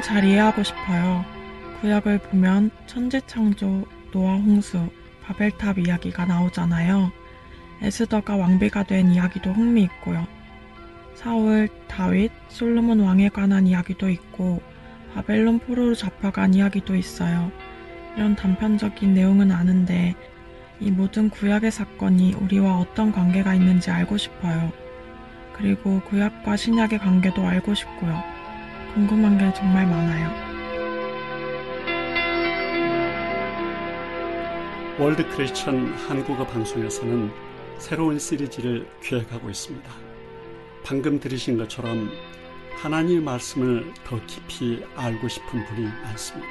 잘 이해하고 싶어요. 구약을 보면 천지창조, 노아 홍수, 바벨탑 이야기가 나오잖아요. 에스더가 왕비가 된 이야기도 흥미있고요. 사울, 다윗, 솔로몬 왕에 관한 이야기도 있고 바벨론 포로로 잡혀간 이야기도 있어요. 이런 단편적인 내용은 아는데 이 모든 구약의 사건이 우리와 어떤 관계가 있는지 알고 싶어요. 그리고 구약과 신약의 관계도 알고 싶고요. 궁금한 게 정말 많아요. 월드 크리스천 한국어 방송에서는 새로운 시리즈를 기획하고 있습니다. 방금 들으신 것처럼 하나님의 말씀을 더 깊이 알고 싶은 분이 많습니다.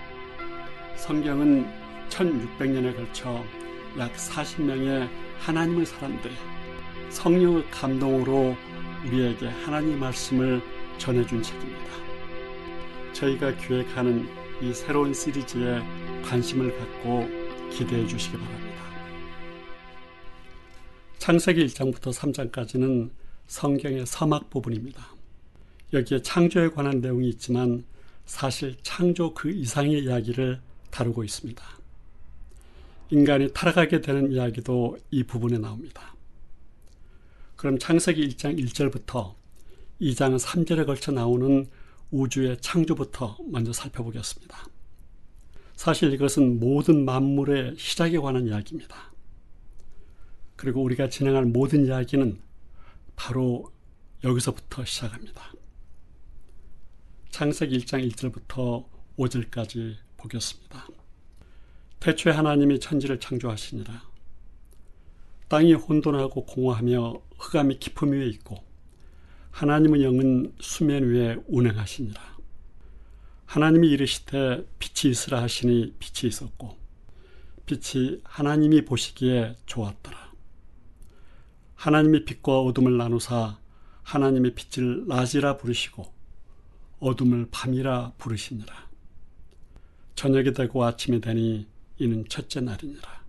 성경은 1600년에 걸쳐 약 40명의 하나님의 사람들이 성령의 감동으로 우리에게 하나님의 말씀을 전해준 책입니다. 저희가 기획하는 이 새로운 시리즈에 관심을 갖고 기대해 주시기 바랍니다. 창세기 1장부터 3장까지는 성경의 서막 부분입니다. 여기에 창조에 관한 내용이 있지만 사실 창조 그 이상의 이야기를 다루고 있습니다. 인간이 타락하게 되는 이야기도 이 부분에 나옵니다. 그럼 창세기 1장 1절부터 2장 3절에 걸쳐 나오는 우주의 창조부터 먼저 살펴보겠습니다. 사실 이것은 모든 만물의 시작에 관한 이야기입니다. 그리고 우리가 진행할 모든 이야기는 바로 여기서부터 시작합니다. 창세기 1장 1절부터 5절까지 보겠습니다. 태초에 하나님이 천지를 창조하시니라. 땅이 혼돈하고 공허하며 흑암이 깊음 위에 있고 하나님의 영은 수면 위에 운행하시니라. 하나님이 이르시되 빛이 있으라 하시니 빛이 있었고 빛이 하나님이 보시기에 좋았더라. 하나님이 빛과 어둠을 나누사 하나님의 빛을 낮이라 부르시고 어둠을 밤이라 부르시니라. 저녁이 되고 아침이 되니 이는 첫째 날이니라.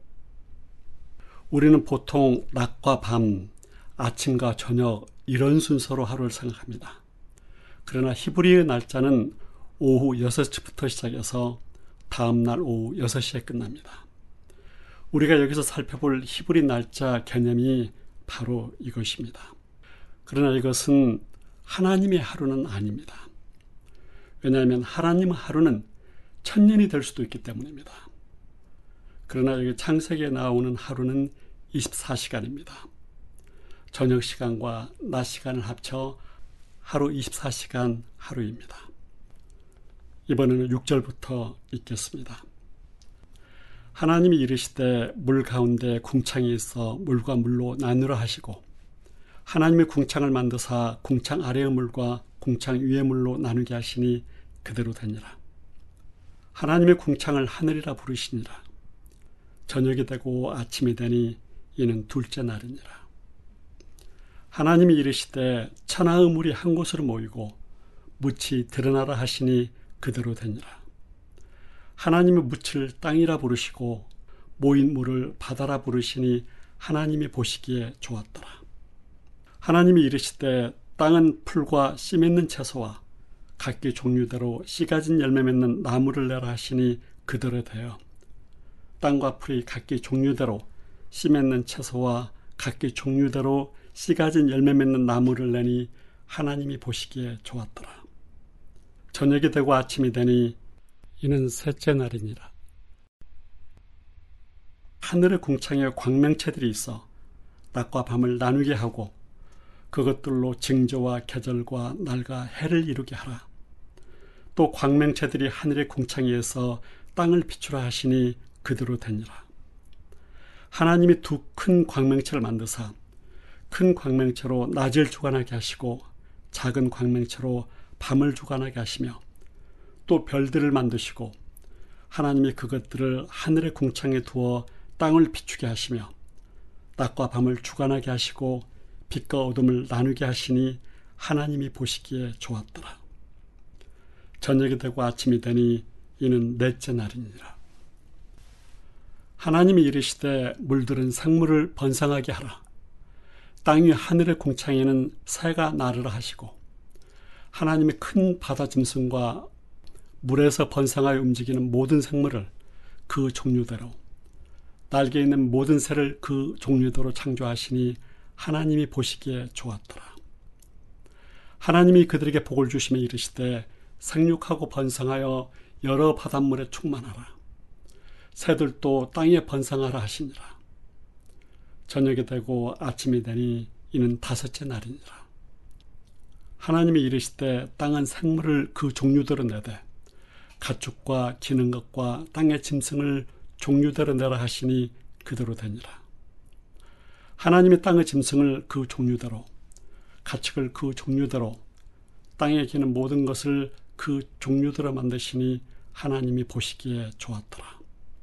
우리는 보통 낮과 밤, 아침과 저녁 이런 순서로 하루를 생각합니다. 그러나 히브리의 날짜는 오후 6시부터 시작해서 다음 날 오후 6시에 끝납니다. 우리가 여기서 살펴볼 히브리 날짜 개념이 바로 이것입니다. 그러나 이것은 하나님의 하루는 아닙니다. 왜냐하면 하나님의 하루는 1000년이 될 수도 있기 때문입니다. 그러나 여기 창세기에 나오는 하루는 24시간입니다. 저녁 시간과 낮 시간을 합쳐 하루 24시간 하루입니다. 이번에는 6절부터 읽겠습니다. 하나님이 이르시되 물 가운데 궁창이 있어 물과 물로 나누라 하시고 하나님의 궁창을 만드사 궁창 아래의 물과 궁창 위의 물로 나누게 하시니 그대로 되니라. 하나님의 궁창을 하늘이라 부르시니라. 저녁이 되고 아침이 되니 이는 둘째 날이니라. 하나님이 이르시되 천하의 물이 한 곳으로 모이고 묻이 드러나라 하시니 그대로 되니라. 하나님의 묻을 땅이라 부르시고 모인 물을 바다라 부르시니 하나님이 보시기에 좋았더라. 하나님이 이르시되 땅은 풀과 씨 맺는 채소와 각기 종류대로 씨 가진 열매 맺는 나무를 내라 하시니 그대로 되어 땅과 풀이 각기 종류대로 씨 맺는 채소와 각기 종류대로 씨 가진 열매 맺는 나무를 내니 하나님이 보시기에 좋았더라. 저녁이 되고 아침이 되니 이는 셋째 날이니라. 하늘의 궁창에 광명체들이 있어 낮과 밤을 나누게 하고 그것들로 징조와 계절과 날과 해를 이루게 하라. 또 광명체들이 하늘의 궁창에서 땅을 비추라 하시니 그대로 되니라. 하나님이 두 큰 광명체를 만드사 큰 광명체로 낮을 주관하게 하시고 작은 광명체로 밤을 주관하게 하시며 또 별들을 만드시고 하나님이 그것들을 하늘의 궁창에 두어 땅을 비추게 하시며 낮과 밤을 주관하게 하시고 빛과 어둠을 나누게 하시니 하나님이 보시기에 좋았더라. 저녁이 되고 아침이 되니 이는 넷째 날이니라. 하나님이 이르시되 물들은 생물을 번성하게 하라. 땅 위 하늘의 궁창에는 새가 나르라 하시고 하나님의 큰 바다 짐승과 물에서 번성하여 움직이는 모든 생물을 그 종류대로, 날개 있는 모든 새를 그 종류대로 창조하시니 하나님이 보시기에 좋았더라. 하나님이 그들에게 복을 주시며 이르시되 생육하고 번성하여 여러 바닷물에 충만하라. 새들도 땅에 번성하라 하시니라. 저녁이 되고 아침이 되니 이는 다섯째 날이니라. 하나님이 이르시되 땅은 생물을 그 종류대로 내되 가축과 기는 것과 땅의 짐승을 종류대로 내라 하시니 그대로 되니라. 하나님이 땅의 짐승을 그 종류대로, 가축을 그 종류대로, 땅에 기는 모든 것을 그 종류대로 만드시니 하나님이 보시기에 좋았더라.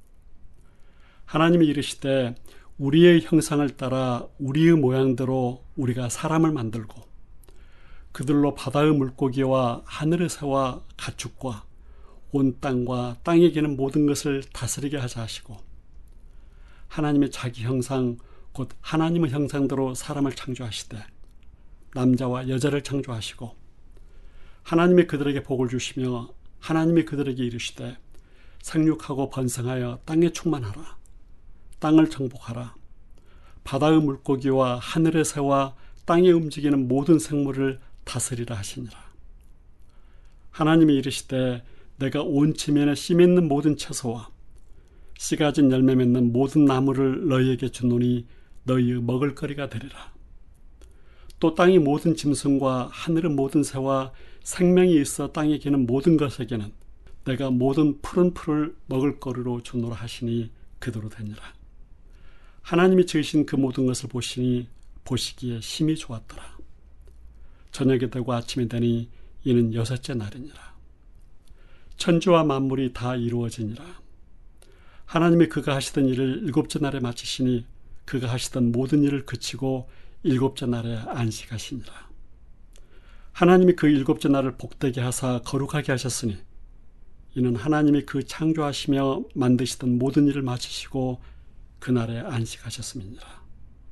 하나님이 이르시되 우리의 형상을 따라 우리의 모양대로 우리가 사람을 만들고 그들로 바다의 물고기와 하늘의 새와 가축과 온 땅과 땅에 기는 모든 것을 다스리게 하자 하시고, 하나님의 자기 형상 곧 하나님의 형상대로 사람을 창조하시되 남자와 여자를 창조하시고, 하나님이 그들에게 복을 주시며 하나님이 그들에게 이르시되 생육하고 번성하여 땅에 충만하라. 땅을 정복하라. 바다의 물고기와 하늘의 새와 땅에 움직이는 모든 생물을 다스리라 하시니라. 하나님이 이르시되 내가 온 지면에 씨 맺는 모든 채소와 씨 가진 열매 맺는 모든 나무를 너희에게 주노니 너희의 먹을거리가 되리라. 또 땅의 모든 짐승과 하늘의 모든 새와 생명이 있어 땅에 기는 모든 것에게는 내가 모든 푸른 풀을 먹을거리로 주노라 하시니 그대로 되니라. 하나님이 지으신 그 모든 것을 보시니 보시기에 심히 좋았더라. 저녁이 되고 아침이 되니 이는 여섯째 날이니라. 천지와 만물이 다 이루어지니라. 하나님이 그가 하시던 일을 일곱째 날에 마치시니 그가 하시던 모든 일을 그치고 일곱째 날에 안식하시니라. 하나님이 그 일곱째 날을 복되게 하사 거룩하게 하셨으니 이는 하나님이 그 창조하시며 만드시던 모든 일을 마치시고 그날에 안식하셨음이니라.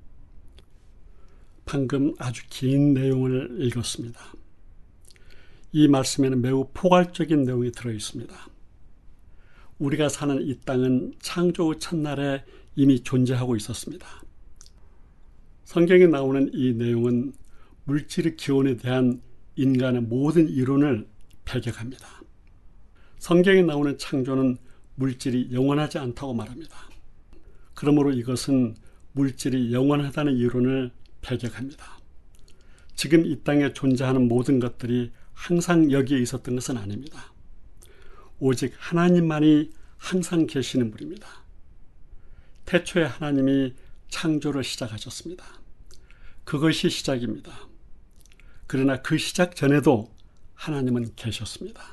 방금 아주 긴 내용을 읽었습니다. 이 말씀에는 매우 포괄적인 내용이 들어있습니다. 우리가 사는 이 땅은 창조 후 첫날에 이미 존재하고 있었습니다. 성경에 나오는 이 내용은 물질의 기원에 대한 인간의 모든 이론을 배격합니다. 성경에 나오는 창조는 물질이 영원하지 않다고 말합니다. 그러므로 이것은 물질이 영원하다는 이론을 배격합니다. 지금 이 땅에 존재하는 모든 것들이 항상 여기에 있었던 것은 아닙니다. 오직 하나님만이 항상 계시는 분입니다. 태초에 하나님이 창조를 시작하셨습니다. 그것이 시작입니다. 그러나 그 시작 전에도 하나님은 계셨습니다.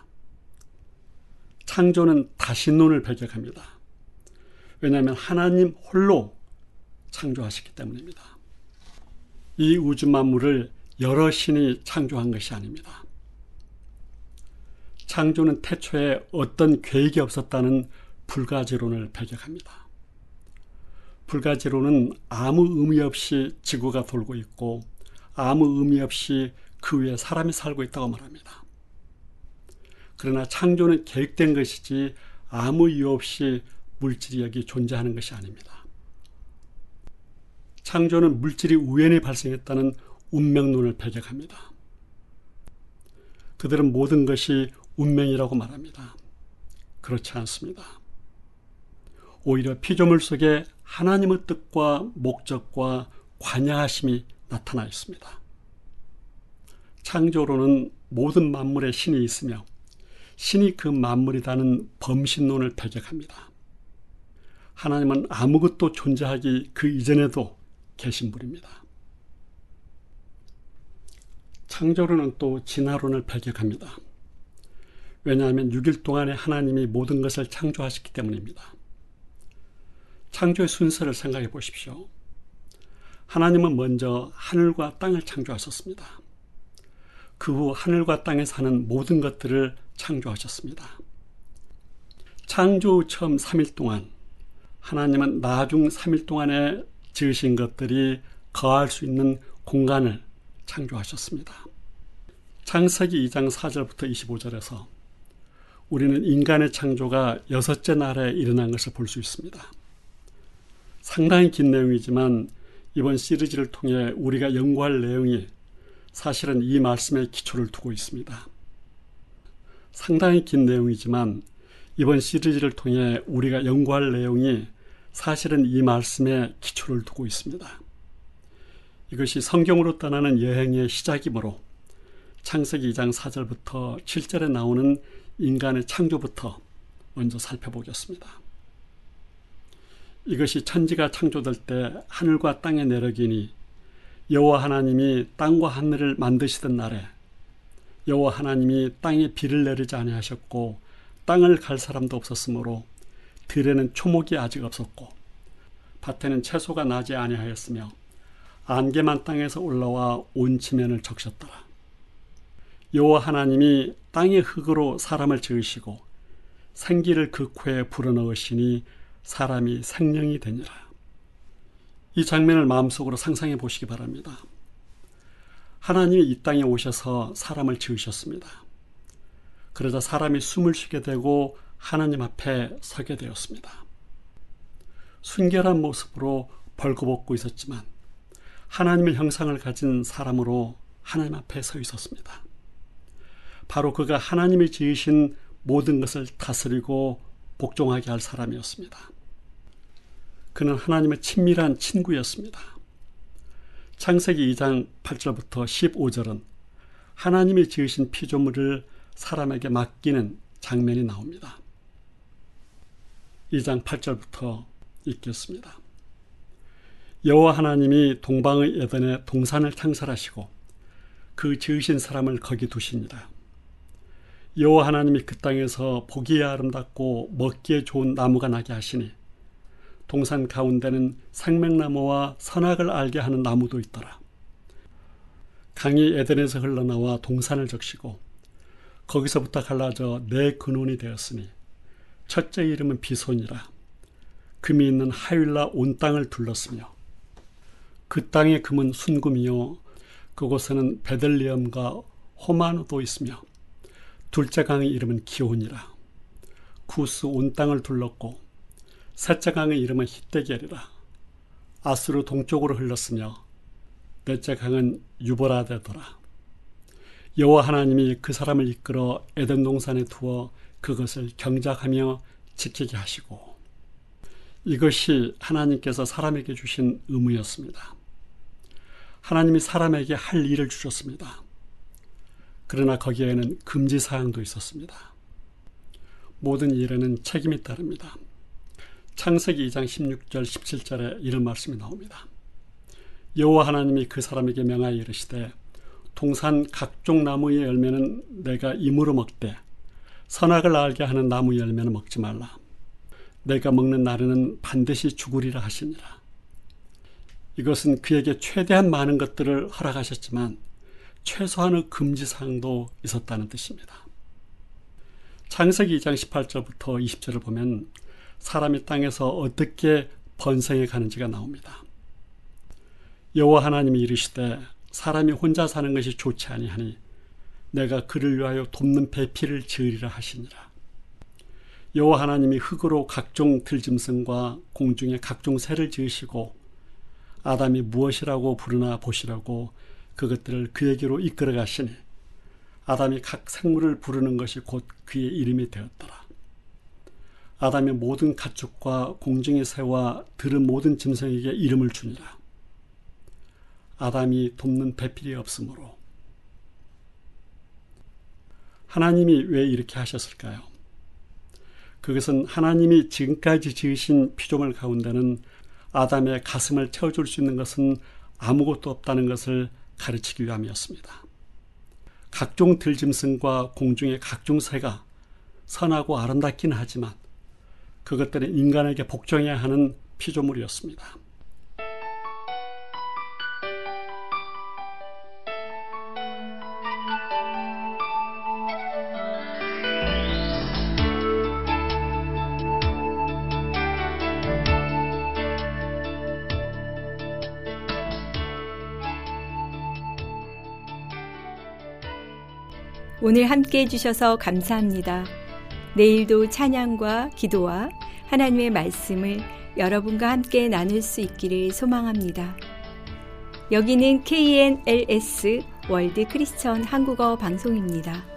창조는 다신론을 배격합니다. 왜냐하면 하나님 홀로 창조하셨기 때문입니다. 이 우주 만물을 여러 신이 창조한 것이 아닙니다. 창조는 태초에 어떤 계획이 없었다는 불가지론을 배격합니다. 불가지론은 아무 의미 없이 지구가 돌고 있고 아무 의미 없이 그 위에 사람이 살고 있다고 말합니다. 그러나 창조는 계획된 것이지 아무 이유 없이 물질이 여기 존재하는 것이 아닙니다. 창조는 물질이 우연히 발생했다는 운명론을 배격합니다. 그들은 모든 것이 운명이라고 말합니다. 그렇지 않습니다. 오히려 피조물 속에 하나님의 뜻과 목적과 관여하심이 나타나 있습니다. 창조로는 모든 만물에 신이 있으며 신이 그 만물이라는 범신론을 배격합니다. 하나님은 아무것도 존재하기 그 이전에도 계신 분입니다. 창조론은 또 진화론을 배격합니다. 왜냐하면 6일 동안에 하나님이 모든 것을 창조하셨기 때문입니다. 창조의 순서를 생각해 보십시오. 하나님은 먼저 하늘과 땅을 창조하셨습니다. 그 후 하늘과 땅에 사는 모든 것들을 창조하셨습니다. 창조 후 처음 3일 동안 하나님은 나중 3일 동안에 지으신 것들이 거할 수 있는 공간을 창조하셨습니다. 창세기 2장 4절부터 25절에서 우리는 인간의 창조가 6째 날에 일어난 것을 볼 수 있습니다. 상당히 긴 내용이지만 이번 시리즈를 통해 우리가 연구할 내용이 사실은 이 말씀에 기초를 두고 있습니다. 상당히 긴 내용이지만 이번 시리즈를 통해 우리가 연구할 내용이 사실은 이 말씀에 기초를 두고 있습니다. 이것이 성경으로 떠나는 여행의 시작이므로 창세기 2장 4절부터 7절에 나오는 인간의 창조부터 먼저 살펴보겠습니다. 이것이 천지가 창조될 때 하늘과 땅의 내력이니 여호와 하나님이 땅과 하늘을 만드시던 날에 여호와 하나님이 땅에 비를 내리지 아니하셨고 땅을 갈 사람도 없었으므로 들에는 초목이 아직 없었고 밭에는 채소가 나지 아니하였으며 안개만 땅에서 올라와 온 지면을 적셨더라. 여호와 하나님이 땅의 흙으로 사람을 지으시고 생기를 그 코에 불어넣으시니 사람이 생명이 되니라. 이 장면을 마음속으로 상상해 보시기 바랍니다. 하나님이 이 땅에 오셔서 사람을 지으셨습니다. 그러자 사람이 숨을 쉬게 되고 하나님 앞에 서게 되었습니다. 순결한 모습으로 벌거벗고 있었지만 하나님의 형상을 가진 사람으로 하나님 앞에 서 있었습니다. 바로 그가 하나님이 지으신 모든 것을 다스리고 복종하게 할 사람이었습니다. 그는 하나님의 친밀한 친구였습니다. 창세기 2장 8절부터 15절은 하나님이 지으신 피조물을 사람에게 맡기는 장면이 나옵니다. 2장 8절부터 읽겠습니다. 여호와 하나님이 동방의 에덴에 동산을 창설하시고 그 지으신 사람을 거기 두시니라. 여호와 하나님이 그 땅에서 보기에 아름답고 먹기에 좋은 나무가 나게 하시니 동산 가운데는 생명나무와 선악을 알게 하는 나무도 있더라. 강이 에덴에서 흘러나와 동산을 적시고 거기서부터 갈라져 네 근원이 되었으니 첫째 이름은 비손이라. 금이 있는 하윌라 온 땅을 둘렀으며 그 땅의 금은 순금이요 그곳에는 베들리엄과 호마노도 있으며 둘째 강의 이름은 기온이라. 구스 온 땅을 둘렀고 셋째 강의 이름은 히데겔이라. 아수르 동쪽으로 흘렀으며 넷째 강은 유보라데더라. 여호와 하나님이 그 사람을 이끌어 에덴 동산에 두어 그것을 경작하며 지키게 하시고. 이것이 하나님께서 사람에게 주신 의무였습니다. 하나님이 사람에게 할 일을 주셨습니다. 그러나 거기에는 금지사항도 있었습니다. 모든 일에는 책임이 따릅니다. 창세기 2장 16절 17절에 이런 말씀이 나옵니다. 여호와 하나님이 그 사람에게 명하여 이르시되 동산 각종 나무의 열매는 내가 임으로 먹되 선악을 알게 하는 나무 열매는 먹지 말라. 내가 먹는 날에는 반드시 죽으리라 하시니라. 이것은 그에게 최대한 많은 것들을 허락하셨지만 최소한의 금지사항도 있었다는 뜻입니다. 창세기 2장 18절부터 20절을 보면 사람이 땅에서 어떻게 번성해 가는지가 나옵니다. 여호와 하나님이 이르시되 사람이 혼자 사는 것이 좋지 아니하니 내가 그를 위하여 돕는 배필을 지으리라 하시니라. 여호와 하나님이 흙으로 각종 들짐승과 공중에 각종 새를 지으시고 아담이 무엇이라고 부르나 보시라고 그것들을 그에게로 이끌어 가시니 아담이 각 생물을 부르는 것이 곧 그의 이름이 되었더라. 아담의 모든 가축과 공중의 새와 들은 모든 짐승에게 이름을 주니라. 아담이 돕는 배필이 없으므로. 하나님이 왜 이렇게 하셨을까요? 그것은 하나님이 지금까지 지으신 피조물 가운데는 아담의 가슴을 채워줄 수 있는 것은 아무것도 없다는 것을 가르치기 위함이었습니다. 각종 들짐승과 공중의 각종 새가 선하고 아름답기는 하지만 그것들은 인간에게 복종해야 하는 피조물이었습니다. 오늘 함께 해주셔서 감사합니다. 내일도 찬양과 기도와 하나님의 말씀을 여러분과 함께 나눌 수 있기를 소망합니다. 여기는 KNLS 월드 크리스천 한국어 방송입니다.